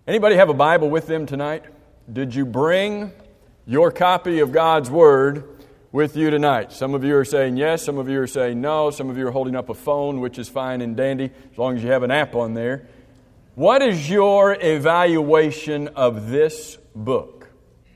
Anybody have a Bible with them tonight? Did you bring your copy of God's Word with you tonight? Some of you are saying yes, some of you are saying no, some of you are holding up a phone, which is fine and dandy, as long as you have an app on there. What is your evaluation of this book?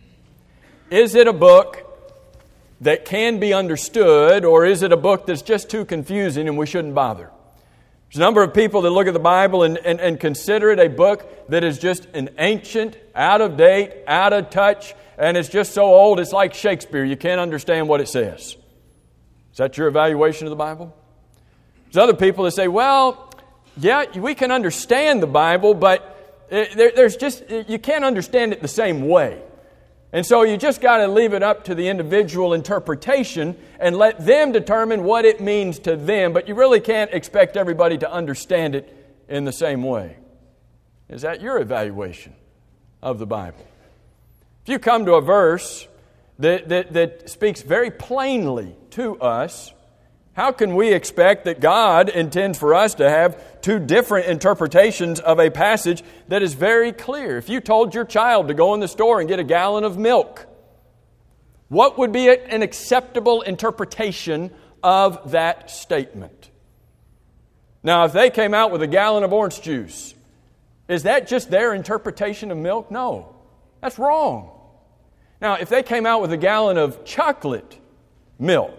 Is it a book that can be understood, or is it a book that's just too confusing and we shouldn't bother? There's a number of people that look at the Bible and consider it a book that is just an ancient, out of date, out of touch, and it's just so old it's like Shakespeare. You can't understand what it says. Is that your evaluation of the Bible? There's other people that say, well, yeah, we can understand the Bible, but you can't understand it the same way. And so you just got to leave it up to the individual interpretation and let them determine what it means to them. But you really can't expect everybody to understand it in the same way. Is that your evaluation of the Bible? If you come to a verse that speaks very plainly to us, how can we expect that God intends for us to have two different interpretations of a passage that is very clear? If you told your child to go in the store and get a gallon of milk, what would be an acceptable interpretation of that statement? Now, if they came out with a gallon of orange juice, is that just their interpretation of milk? No, that's wrong. Now, if they came out with a gallon of chocolate milk,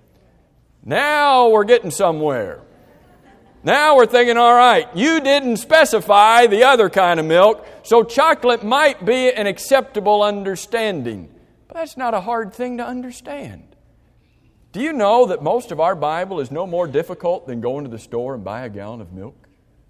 now we're getting somewhere. Now we're thinking, all right, you didn't specify the other kind of milk, so chocolate might be an acceptable understanding. But that's not a hard thing to understand. Do you know that most of our Bible is no more difficult than going to the store and buy a gallon of milk?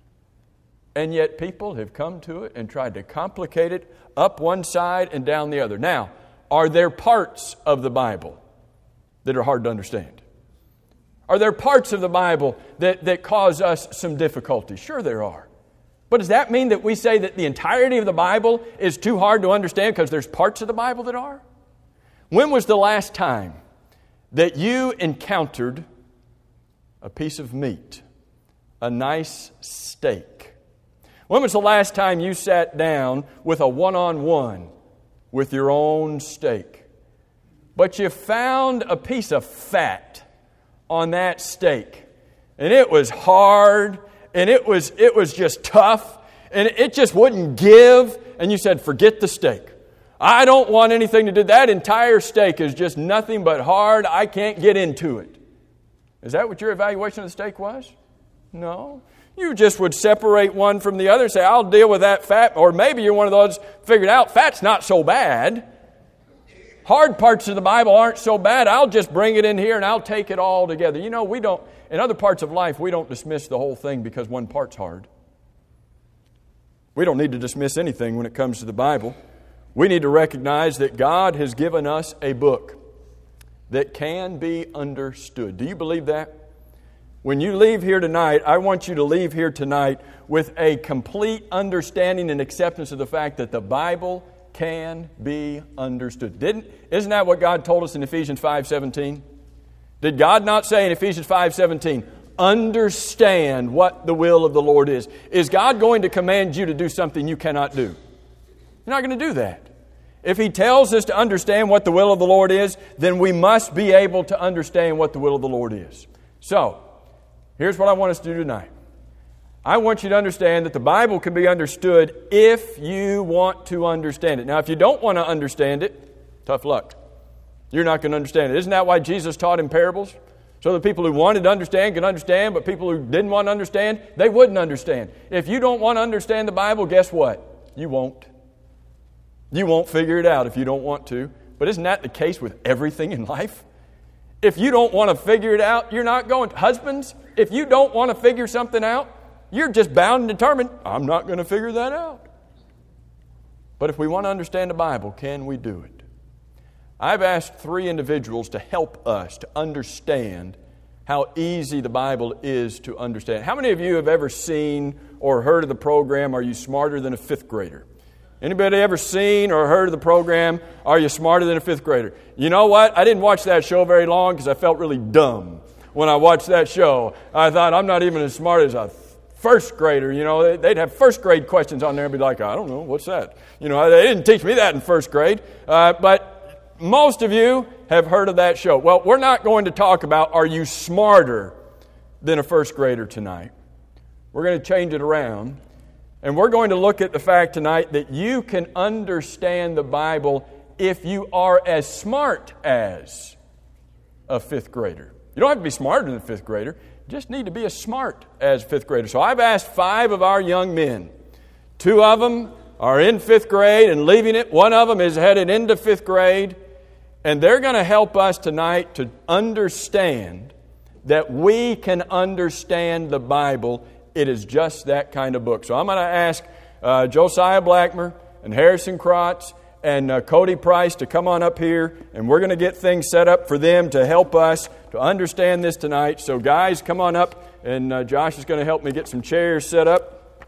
And yet people have come to it and tried to complicate it up one side and down the other. Now, are there parts of the Bible that are hard to understand? Are there parts of the Bible that cause us some difficulty? Sure there are. But does that mean that we say that the entirety of the Bible is too hard to understand because there's parts of the Bible that are? When was the last time that you encountered a piece of meat, a nice steak? When was the last time you sat down with a one-on-one with your own steak, but you found a piece of fat on that steak, and it was hard, and it was just tough, and it just wouldn't give, and you said, forget the steak. I don't want anything to do. That entire steak is just nothing but hard. I can't get into it. Is that what your evaluation of the steak was? No. You just would separate one from the other and say, I'll deal with that fat. Or maybe you're one of those figured out, fat's not so bad. Hard parts of the Bible aren't so bad. I'll just bring it in here and I'll take it all together. You know, we don't, in other parts of life, we don't dismiss the whole thing because one part's hard. We don't need to dismiss anything when it comes to the Bible. We need to recognize that God has given us a book that can be understood. Do you believe that? When you leave here tonight, I want you to leave here tonight with a complete understanding and acceptance of the fact that the Bible can be understood. Isn't that what God told us in Ephesians 5:17? Did God not say in Ephesians 5:17, understand what the will of the Lord is? Is God going to command you to do something you cannot do? You're not going to do that. If He tells us to understand what the will of the Lord is, then we must be able to understand what the will of the Lord is. So, here's what I want us to do tonight. I want you to understand that the Bible can be understood if you want to understand it. Now, if you don't want to understand it, tough luck. You're not going to understand it. Isn't that why Jesus taught in parables? So the people who wanted to understand could understand, but people who didn't want to understand, they wouldn't understand. If you don't want to understand the Bible, guess what? You won't. You won't figure it out if you don't want to. But isn't that the case with everything in life? If you don't want to figure it out, you're not going to. Husbands, if you don't want to figure something out, you're just bound and determined, I'm not going to figure that out. But if we want to understand the Bible, can we do it? I've asked 3 individuals to help us to understand how easy the Bible is to understand. How many of you have ever seen or heard of the program, Are You Smarter Than a Fifth Grader? Anybody ever seen or heard of the program, Are You Smarter Than a Fifth Grader? You know what? I didn't watch that show very long because I felt really dumb when I watched that show. I thought, I'm not even as smart as a first grader. You know, they'd have first grade questions on there and be like, I don't know, what's that? You know, they didn't teach me that in first grade. But most of you have heard of that show. Well, we're not going to talk about, are you smarter than a first grader tonight? We're going to change it around. And we're going to look at the fact tonight that you can understand the Bible if you are as smart as a fifth grader. You don't have to be smarter than a fifth grader. You just need to be as smart as a fifth grader. So I've asked 5 of our young men. 2 of them are in 5th grade and leaving it. 1 of them is headed into 5th grade. And they're going to help us tonight to understand that we can understand the Bible. It is just that kind of book. So I'm going to ask Josiah Blackmer and Harrison Krotz and Cody Price to come on up here, and we're going to get things set up for them to help us to understand this tonight. So guys, come on up, and Josh is going to help me get some chairs set up.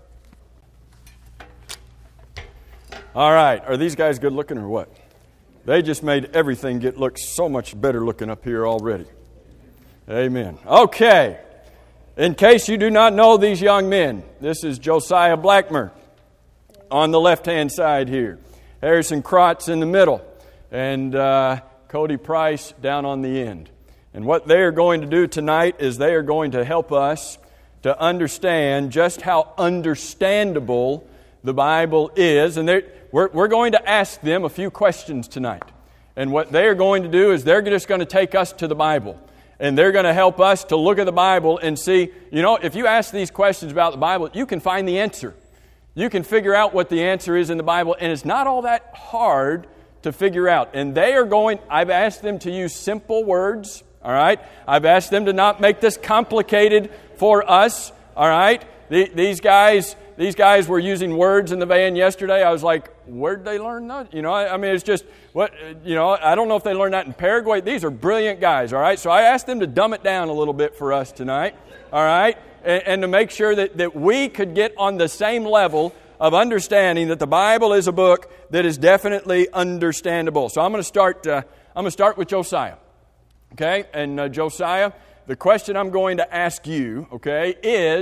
All right, are these guys good looking or what? They just made everything look so much better looking up here already. Amen. Okay. In case you do not know these young men, this is Josiah Blackmer on the left-hand side here. Harrison Krotz in the middle. And Cody Price down on the end. And what they are going to do tonight is they are going to help us to understand just how understandable the Bible is. And we're going to ask them a few questions tonight. And what they are going to do is they're just going to take us to the Bible. And they're going to help us to look at the Bible and see, you know, if you ask these questions about the Bible, you can find the answer. You can figure out what the answer is in the Bible, and it's not all that hard to figure out. And I've asked them to use simple words, all right? I've asked them to not make this complicated for us, all right? These guys were using words in the van yesterday. I was like, where'd they learn that? You know, I mean, it's just, I don't know if they learned that in Paraguay. These are brilliant guys, all right? So I asked them to dumb it down a little bit for us tonight, all right? And to make sure that we could get on the same level of understanding that the Bible is a book that is definitely understandable. So I'm going to start with Josiah, okay? And Josiah, the question I'm going to ask you, okay,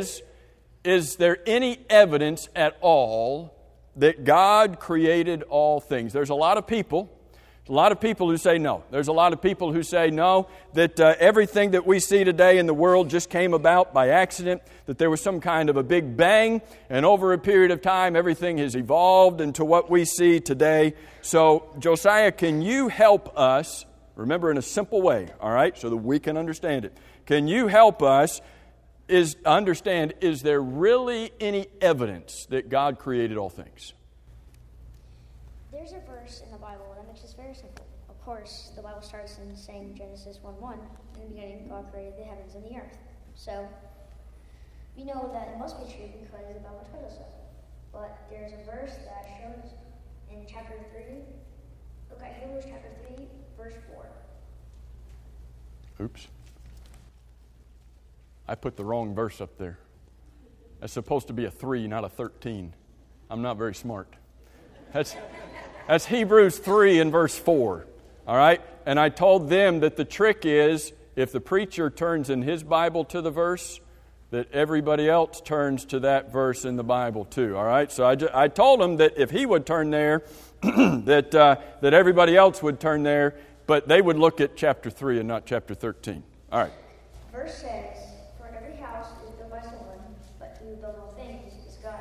is there any evidence at all that God created all things? There's a lot of people who say no. There's a lot of people who say no, that everything that we see today in the world just came about by accident, that there was some kind of a big bang, and over a period of time, everything has evolved into what we see today. So, Josiah, can you help us, remember in a simple way, all right, so that we can understand it. Can you help us understand, is there really any evidence that God created all things? There's a verse in the Bible that makes this very simple. Of course, the Bible starts in saying Genesis 1:1, in the beginning God created the heavens and the earth. So, we know that it must be true because the Bible tells us so. But there's a verse that shows in chapter 3, Hebrews chapter 3, verse 4. Oops. I put the wrong verse up there. That's supposed to be a 3, not a 13. I'm not very smart. That's Hebrews 3 and verse 4. All right? And I told them that the trick is, if the preacher turns in his Bible to the verse, that everybody else turns to that verse in the Bible too. All right? So I told them that if he would turn there, that everybody else would turn there, but they would look at chapter 3 and not chapter 13. All right. Verse says, "For every house is built by someone, but he who builds all things is God."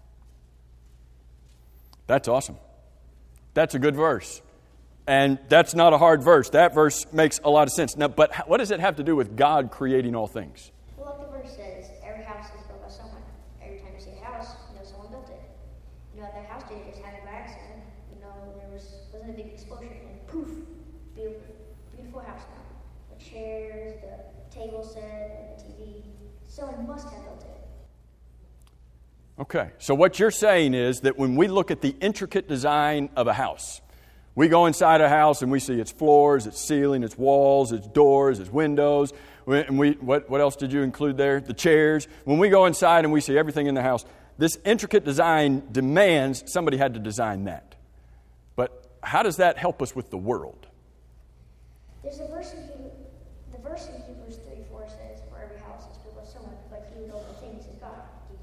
That's awesome. That's a good verse. And that's not a hard verse. That verse makes a lot of sense. Now, but what does it have to do with God creating all things? Well, like the verse says, every house is built by someone. Every time you see a house, you know someone built it. You know, that house didn't just happen by accident. You know, there wasn't a big explosion and poof, beautiful house now. The chairs, the table set, and the TV. Someone must have built it. Okay, so what you're saying is that when we look at the intricate design of a house, we go inside a house and we see its floors, its ceiling, its walls, its doors, its windows. And what else did you include there? The chairs. When we go inside and we see everything in the house, this intricate design demands somebody had to design that. But how does that help us with the world? There's a verse in Hebrews 3:4 says, "For every house is built by someone, but he who builds all things is God." Do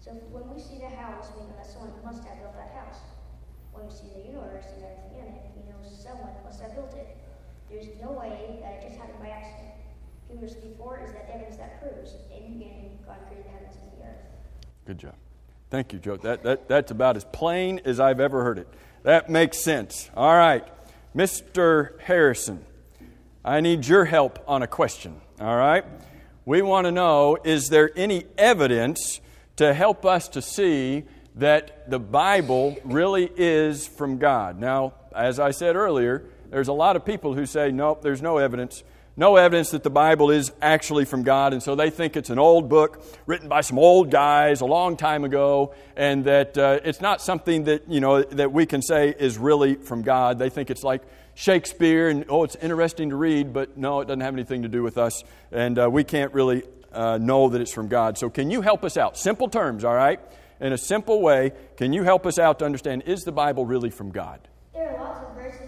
So when we see the house, we know that someone must have built that house. When we see the universe and everything in it, we know someone must have built it. There's no way that it just happened by accident. Hebrews 3:4 is that evidence that proves in the beginning God created the heavens and the earth. Good job. Thank you, Joe. That's about as plain as I've ever heard it. That makes sense. All right. Mr. Harrison, I need your help on a question. All right? We want to know, is there any evidence to help us to see that the Bible really is from God? Now, as I said earlier, there's a lot of people who say, nope, there's no evidence. No evidence that the Bible is actually from God, and so they think it's an old book written by some old guys a long time ago, and that it's not something that, that we can say is really from God. They think it's like Shakespeare, and it's interesting to read, but no, it doesn't have anything to do with us, and we can't really know that it's from God. So can you help us out? Simple terms, all right? In a simple way, can you help us out to understand, is the Bible really from God? There are lots of verses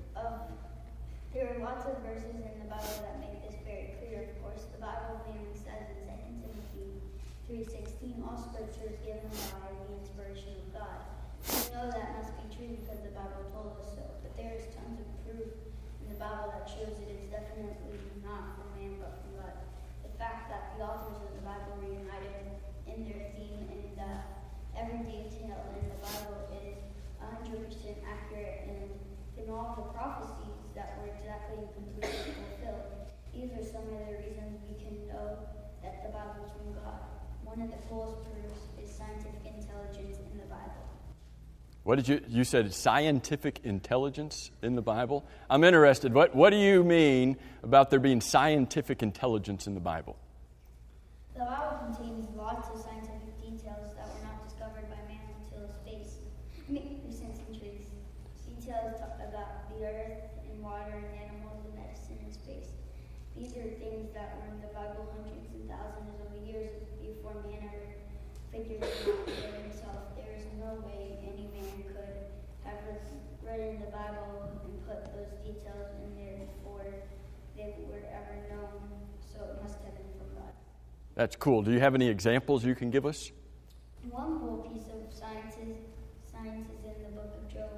in the Bible that make this very clear. Of course, the Bible plainly says in 2 Timothy 3:16, all Scripture is given by the inspiration of God. We know that must be true because the Bible told us so. But there is tons of proof in the Bible that shows it is definitely not from man but from God. The fact that the authors of the Bible were united in their theme and that every detail in the Bible is 100% accurate, and in all the prophecies that were exactly and completely fulfilled. These are some of the reasons we can know that the Bible is from God. One of the coolest proofs is scientific intelligence in the Bible. What did you said scientific intelligence in the Bible? I'm interested. What do you mean about there being scientific intelligence in the Bible? The Bible contains lots of scientific details that were not discovered by man until space. Recent centuries. Details about the earth and water and animals and medicine and space. These are things that were in the Bible hundreds and thousands of years before man ever figured it out for himself. There is no way any man could have read in the Bible and put those details in there before they were ever known. So it must have been from God. That's cool. Do you have any examples you can give us? One cool piece of science is in the book of Job.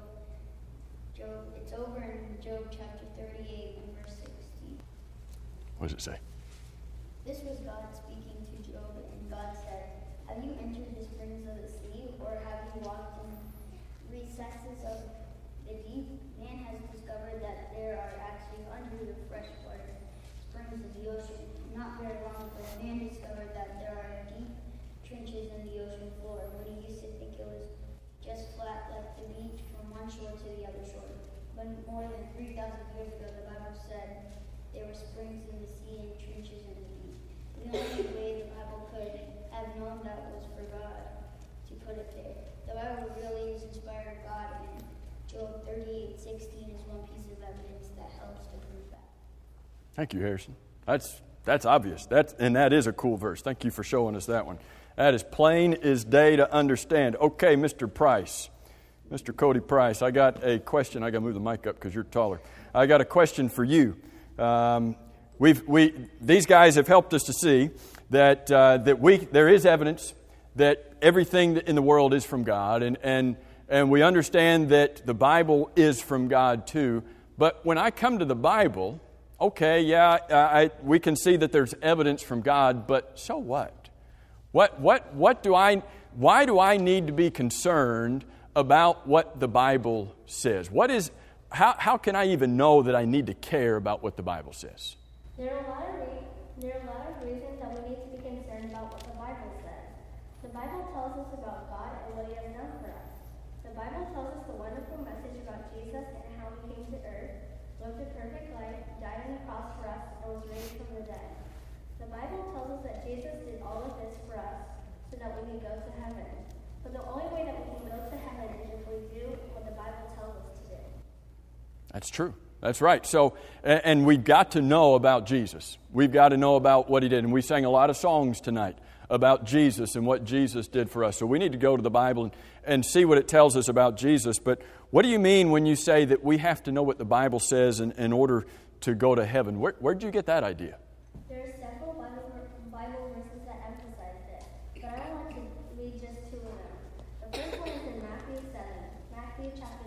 It's over in Job chapter 38 and verse 16. What does it say? This was God speaking to Job, and God said, have you entered the springs of the sea, or have you walked in recesses of the deep? Man has discovered that there are actually hundreds of freshwater springs in the ocean. Not very long ago, man discovered that there are deep trenches in the ocean floor. When he used to think it was just flat like the beach from one shore to the other shore. But more than 3,000 years ago, the Bible said there were springs in the sea and trenches in the deep. The only way the Bible could have known that was for God to put it there. The Bible really is inspired of God, and Job 38:16 is one piece of evidence that helps to prove that. Thank you, Harrison. That's obvious. That is a cool verse. Thank you for showing us that one. That is plain as day to understand. Okay, Mr. Price. Mr. Cody Price, I got a question. I got to move the mic up because you're taller. I got a question for you. These guys have helped us to see that there is evidence that everything in the world is from God, and we understand that the Bible is from God too. But when I come to the Bible, okay, we can see that there's evidence from God, but so what? Why do I need to be concerned about what the Bible says? How can I even know that I need to care about what the Bible says? There are a lot of reasons that we need to be concerned about what the Bible says. The Bible tells us about God and what He has done for us. The Bible tells us the wonderful message about Jesus and how He came to earth, lived a perfect life, died on the cross for us, and was raised from the dead. The Bible tells us that Jesus did all of this for us so that we can go to heaven. But the only way that we can go to heaven is if we do what the Bible tells us to do. That's true. That's right. So, and we've got to know about Jesus. We've got to know about what He did. And we sang a lot of songs tonight about Jesus and what Jesus did for us. So we need to go to the Bible and see what it tells us about Jesus. But what do you mean when you say that we have to know what the Bible says in order to go to heaven? Where did you get that idea? There are several Bible verses that emphasize this, but I want to read just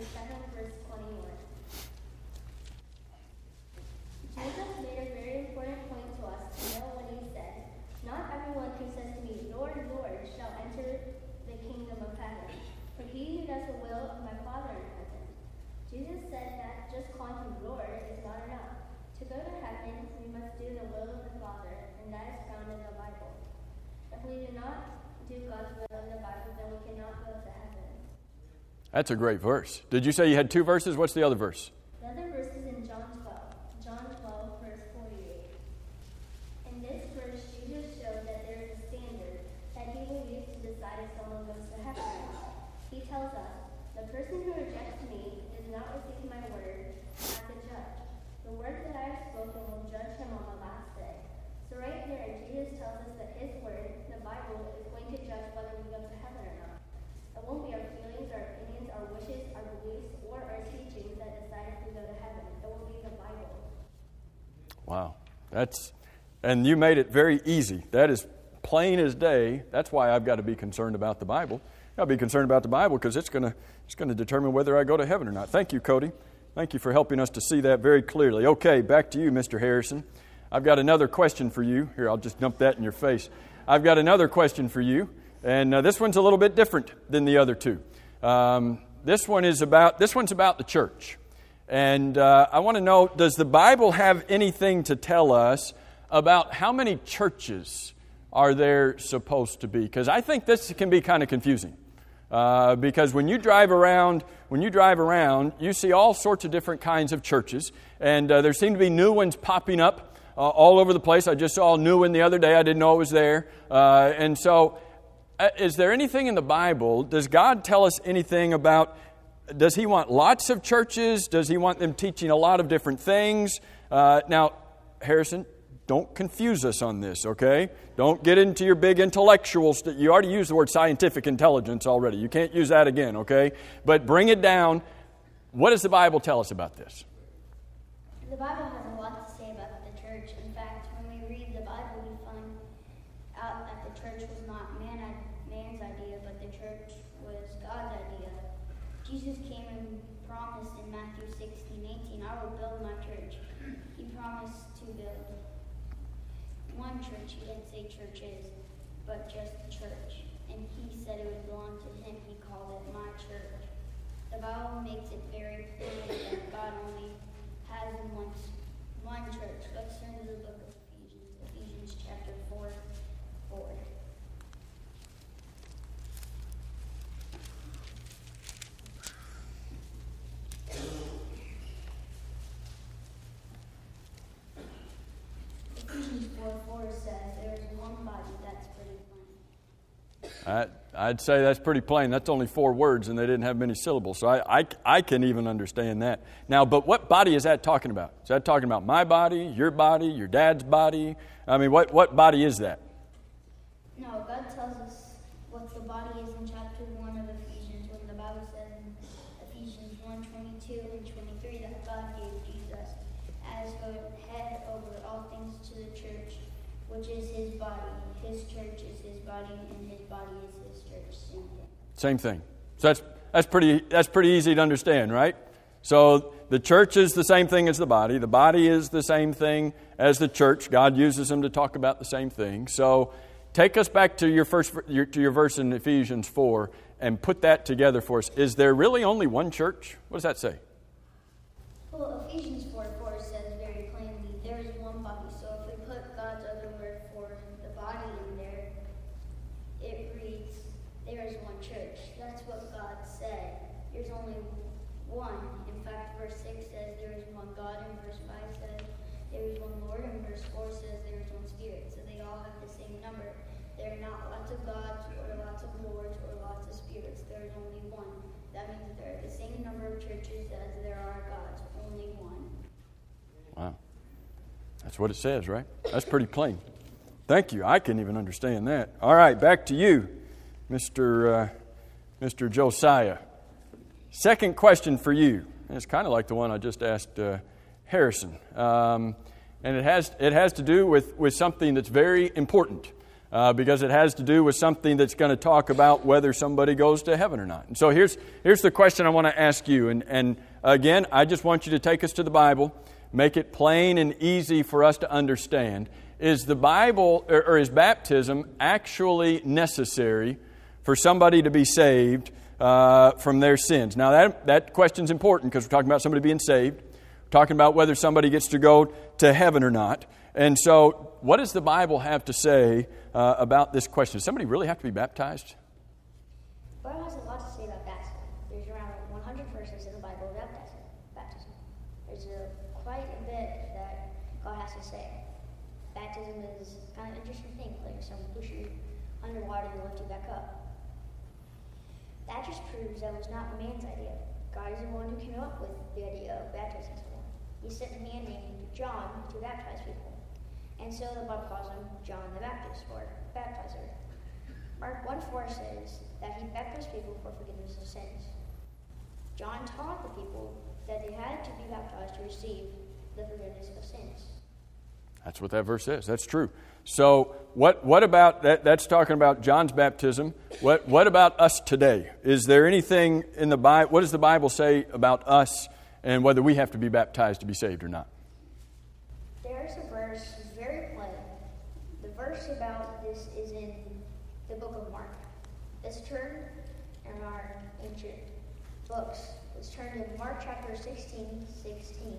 7, verse 21. Jesus made a very important point to us to know when he said, "Not everyone who says to me, 'Lord, Lord,' shall enter the kingdom of heaven, but he who does the will of my Father in heaven." Jesus said that just calling him Lord is not enough. To go to heaven, we must do the will of the Father, and that is found in the Bible. If we do not do God's will in the Bible, then we cannot go to heaven. That's a great verse. Did you say you had 2 verses? What's the other verse? The other verse is in John 12, verse 48. In this verse, Jesus showed that there is a standard that he will use to decide if someone goes to heaven or not. He tells us, "The person who rejects me does not receive my word as a judge. The word that I have spoken will judge him on the last day." So right there, Jesus tells us that his word, the Bible, is going to judge whether we go to heaven or not. It won't be our feelings, our opinions, our wishes, our beliefs, or our teachings that decide if we go to heaven. It will be the Bible. Wow. And you made it very easy. That is plain as day. That's why I've got to be concerned about the Bible. I've got to be concerned about the Bible because it's going to determine whether I go to heaven or not. Thank you, Cody. Thank you for helping us to see that very clearly. Okay, back to you, Mr. Harrison. I've got another question for you. Here, I'll just dump that in your face. I've got another question for you, and this one's a little bit different than the other two. This one's about the church. And I want to know, does the Bible have anything to tell us about how many churches are there supposed to be? Because I think this can be kind of confusing. Because when you drive around, you see all sorts of different kinds of churches, and there seem to be new ones popping up all over the place. I just saw a new one the other day. I didn't know it was there. And so, is there anything in the Bible? Does God tell us anything about? Does He want lots of churches? Does He want them teaching a lot of different things? Now, Harrison, don't confuse us on this, okay? Don't get into your big intellectual stuff. You already used the word scientific intelligence already. You can't use that again, okay? But bring it down. What does the Bible tell us about this? The Bible has a lot to say about the church. In fact, when we read the Bible, we find out that the church was not man's idea, but the church was God's idea. Jesus came and promised in Matthew 16:18, "I will build my church." He promised to build one church. He didn't say churches, but just the church. And He said it would belong to Him. He called it my church. The Bible makes it very clear that God only has one church. Let's turn to the book of Ephesians chapter 4. Ephesians 4 says there is one body. That's pretty plain. I'd say that's pretty plain. That's only 4 words, and they didn't have many syllables. So I can even understand that. Now, but what body is that talking about? Is that talking about my body, your dad's body? I mean, what body is that? No, God tells us what the body is in chapter 1 of Ephesians, when the Bible says in Ephesians 1:22 and 23 that God gave Jesus as the head over all things to the church, which is His body. His church is His body, and His body is His church. Same thing. So that's pretty easy to understand, right? So the church is the same thing as the body. The body is the same thing as the church. God uses them to talk about the same thing. So take us back to your verse in Ephesians 4 and put that together for us. Is there really only one church? What does that say? Well, Ephesians 4:4 says very plainly, there is one body. So if we put God's other word for the body in there, it reads, there is one church. That's what God said. There's only one. In fact, verse 6 says there is one God, and verse 5 says there is one Lord, and verse 4 says there is one Spirit. So they all have the same number. There are not lots of gods, or lots of lords, or lots of spirits. There is only one. That means that there are the same number of churches as there are gods. Only one. Wow. That's what it says, right? That's pretty plain. Thank you. I can even understand that. All right, back to you, Mr. Josiah. Second question for you. It's kind of like the one I just asked Harrison. And it has to do with something that's very important. because it has to do with something that's going to talk about whether somebody goes to heaven or not. And so here's the question I want to ask you. And again, I just want you to take us to the Bible, make it plain and easy for us to understand. Is the Bible, or is baptism actually necessary for somebody to be saved from their sins? Now that question's important because we're talking about somebody being saved. We're talking about whether somebody gets to go to heaven or not. And so what does the Bible have to say about this question? Does somebody really have to be baptized? The Bible has a lot to say about baptism. There's around 100 verses in the Bible about baptism. There's quite a bit that God has to say. Baptism is kind of an interesting thing, like someone push you underwater and lift you back up. That just proves that was not man's idea. God is the one who came up with the idea of baptism. He sent a man named John to baptize people. And so the Bible calls him John the Baptist, or baptizer. Mark 1:4 says that he baptized people for forgiveness of sins. John taught the people that they had to be baptized to receive the forgiveness of sins. That's what that verse says. That's true. So what about that? That's talking about John's baptism. What about us today? Is there anything in the Bible? What does the Bible say about us and whether we have to be baptized to be saved or not? There's a verse, it's very plain. The verse about this is in the book of Mark. Let's turn in our ancient books. Let's turn to Mark chapter 16:16.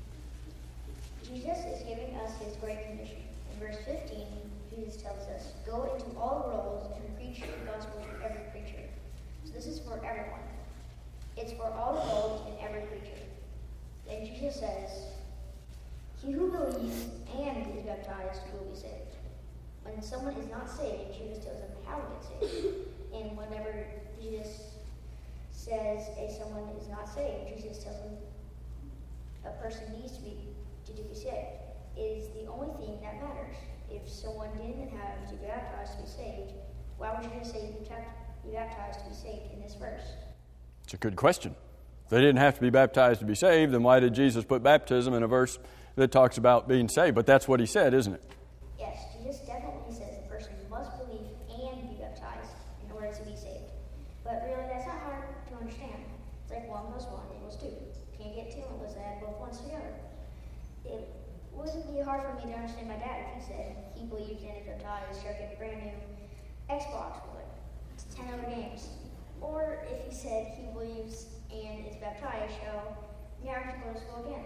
Jesus is giving us his great commission. In verse 15, Jesus tells us, "Go into all the world and preach the gospel to every creature." So this is for everyone. It's for all the world and every creature. Then Jesus says, "He who believes and is baptized will be saved." When someone is not saved, Jesus tells them how to get saved. And whenever Jesus says someone is not saved, Jesus tells them a person needs to be saved. It is the only thing that matters. If someone didn't have to be baptized to be saved, why would Jesus say you have to be baptized to be saved in this verse? It's a good question. If they didn't have to be baptized to be saved, then why did Jesus put baptism in a verse that talks about being saved? But that's what he said, isn't it? Yes, Jesus definitely says a person must believe and be baptized in order to be saved. But really, that's not hard to understand. It's like 1 + 1 = 2. Can't get 2 unless I add both ones together. It wouldn't be hard for me to understand my dad if he said he believes and is baptized, shall get a brand new Xbox with 10 other games. Or if he said he believes and is baptized, shall never have to go to school again.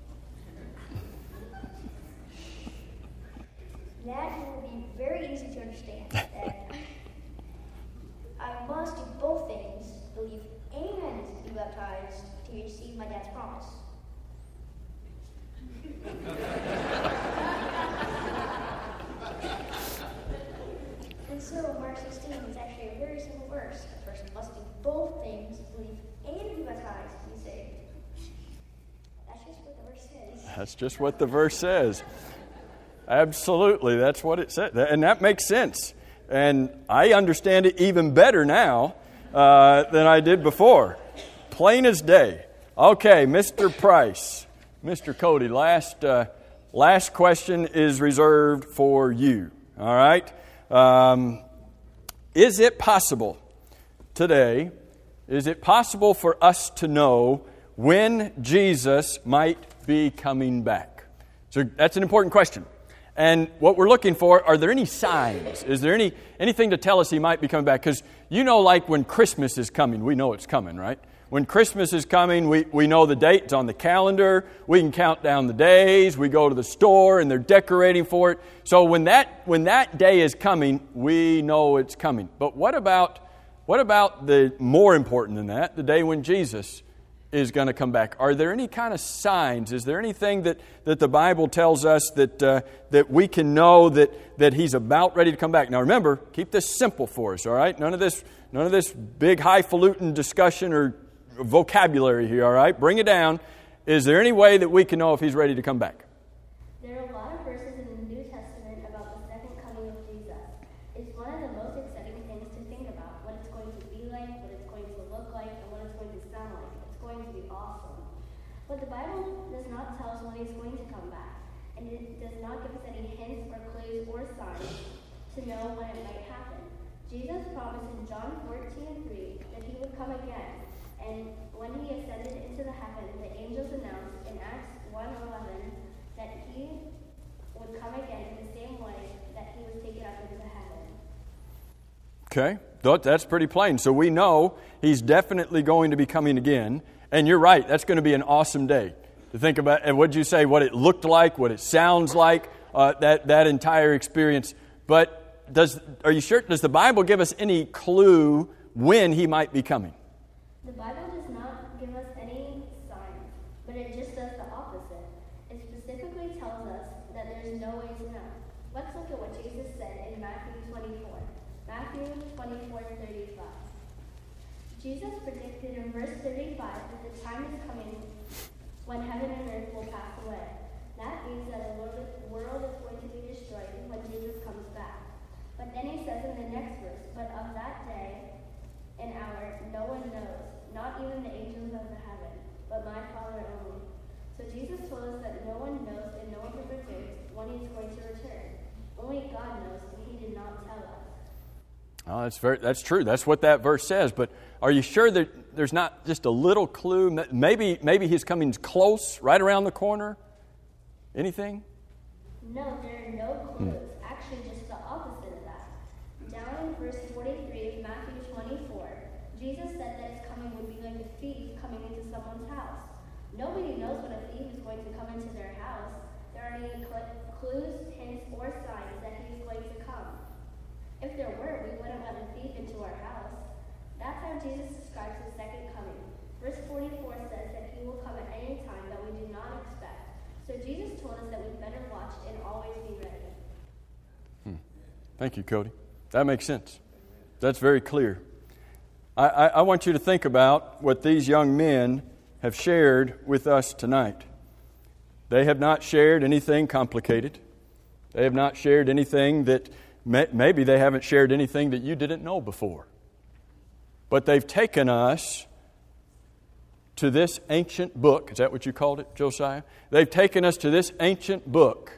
That will be very easy to understand. That I must do both things, believe and be baptized, to receive my dad's promise. And so Mark 16 is actually a very simple verse. A person must do both things, believe and be baptized to be saved. That's just what the verse says. That's just what the verse says. Absolutely, that's what it said. And that makes sense. And I understand it even better now than I did before. Plain as day. Okay, Mr. Price, Mr. Cody, last question is reserved for you. All right? Is it possible today, is it possible for us to know when Jesus might be coming back? So that's an important question. And what we're looking for, are there any signs? Is there anything to tell us he might be coming back? Because like when Christmas is coming, we know it's coming, right? When Christmas is coming, we know the date. It's on the calendar. We can count down the days. We go to the store and they're decorating for it. So when that day is coming, we know it's coming. But what about the more important than that, the day when Jesus is going to come back? Are there any kind of signs? Is there anything that the Bible tells us that we can know that he's about ready to come back? Now remember, keep this simple for us, all right? None of this big highfalutin discussion or vocabulary here, all right? Bring it down. Is there any way that we can know if he's ready to come back? There are a lot of verses in the New Testament about the second coming of Jesus. It's one of the most exciting things to think about, what it's going to be like, what it's going to look like, and what it's going to sound like. It's going to be awesome. But the Bible does not tell us when he's going to come back, and it does not give us any hints or clues or signs to to know when it might happen. Jesus promised in John 14:3 that he would come again, and when he ascended into the heaven, the angels announced in Acts 1:11 that he would come again in the same way that he was taken up into heaven. Okay, that's pretty plain. So we know he's definitely going to be coming again. And you're right, that's going to be an awesome day to think about. And what did you say, what it looked like, what it sounds like, that entire experience. But are you sure, does the Bible give us any clue when he might be coming? The Bible does not give us any signs, but it just does the opposite. It specifically tells us that there's no way to know. Let's look at what Jesus said in Matthew 24. Matthew 24:35. Jesus predicted in verse 35 that the time is coming when heaven and earth will pass away. That means that the world is going to be destroyed when Jesus comes back. But then he says in the next verse, but of that day and hour no one knows, not even the angels of the heaven, but my Father only. So Jesus told us that no one knows and no one can predict when he's going to return. Only God knows, and he did not tell us. Oh, that's true. That's what that verse says. But are you sure that there's not just a little clue? Maybe he's coming close, right around the corner? Anything? No, there are no clues. Actually, just the opposite of that. Down in verse 43 of Matthew 24, Jesus said that his coming would be like a thief coming into someone's house. Nobody knows when a thief is going to come into their house. There aren't any clues, hints, or signs that he's going to come. If there were, we wouldn't let a thief into our house. That's how Jesus describes his second coming. Verse 44 says that he will come at any time that we do not expect. So Jesus told us that we'd better watch and always be ready. Thank you, Cody. That makes sense. That's very clear. I want you to think about what these young men have shared with us tonight. They have not shared anything complicated. They have not shared anything that maybe they haven't shared anything that you didn't know before. But they've taken us to this ancient book. Is that what you called it, Josiah? They've taken us to this ancient book,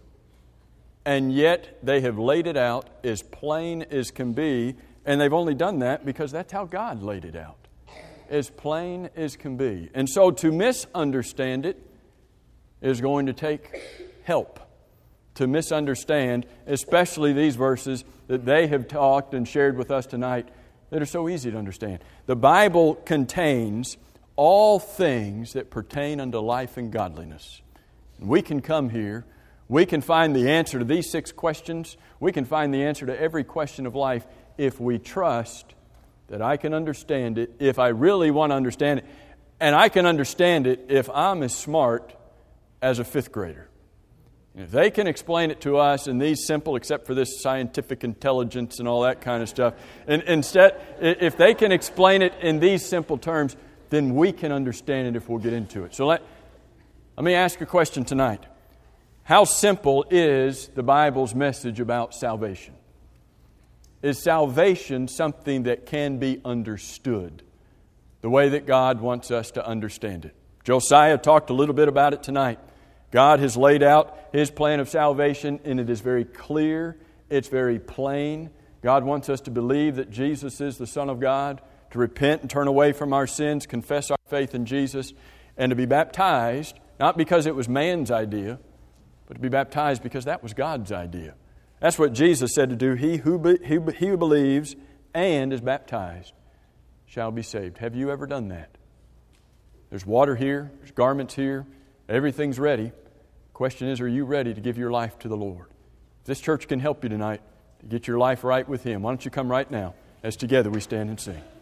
and yet they have laid it out as plain as can be, and they've only done that because that's how God laid it out, as plain as can be. And so to misunderstand it is going to take help. To misunderstand, especially these verses that they have talked and shared with us tonight that are so easy to understand. The Bible contains all things that pertain unto life and godliness. We can come here, we can find the answer to these 6 questions, we can find the answer to every question of life if we trust that I can understand it, if I really want to understand it. And I can understand it if I'm as smart as a 5th grader. If they can explain it to us in these simple, except for this scientific intelligence and all that kind of stuff, and instead, if they can explain it in these simple terms, then we can understand it if we'll get into it. So let me ask a question tonight. How simple is the Bible's message about salvation? Is salvation something that can be understood the way that God wants us to understand it? Josiah talked a little bit about it tonight. God has laid out His plan of salvation, and it is very clear. It's very plain. God wants us to believe that Jesus is the Son of God, to repent and turn away from our sins, confess our faith in Jesus, and to be baptized, not because it was man's idea, but to be baptized because that was God's idea. That's what Jesus said to do. He who believes and is baptized shall be saved. Have you ever done that? There's water here. There's garments here. Everything's ready. Question is, are you ready to give your life to the Lord? If this church can help you tonight to get your life right with Him, why don't you come right now as together we stand and sing.